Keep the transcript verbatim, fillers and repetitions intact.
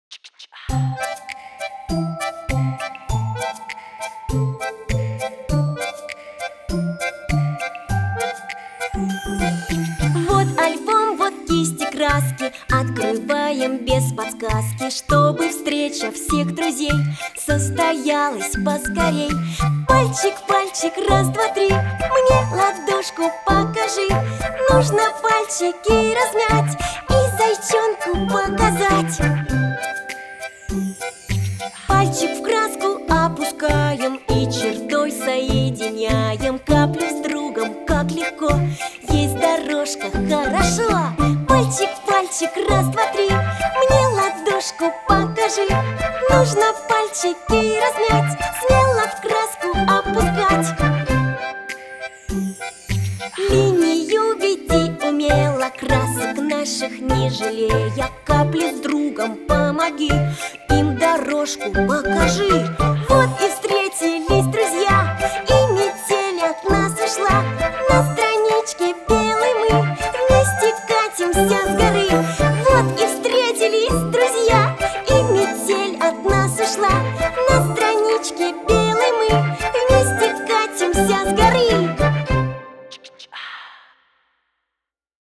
Вот альбом, вот кисти, краски. Открываем без подсказки, чтобы встреча всех друзей состоялась поскорей. Пальчик, пальчик, раз, два, три, мне ладошку покажи. Нужно пальчики размять и зайчонку показать. Пальчик в краску опускаем и чертой соединяем. Каплю с другом, как легко, есть дорожка, хорошо. Пальчик, пальчик, раз, два, три, мне ладошку покажи. Нужно пальчики размять, смело в краску опускать. Линию веди умело, красок наших не жалея. Капли с другом помоги, им дорожку покажи. Вот и встретились друзья, и метель от нас ушла. На страничке белой мы вместе катимся с горы.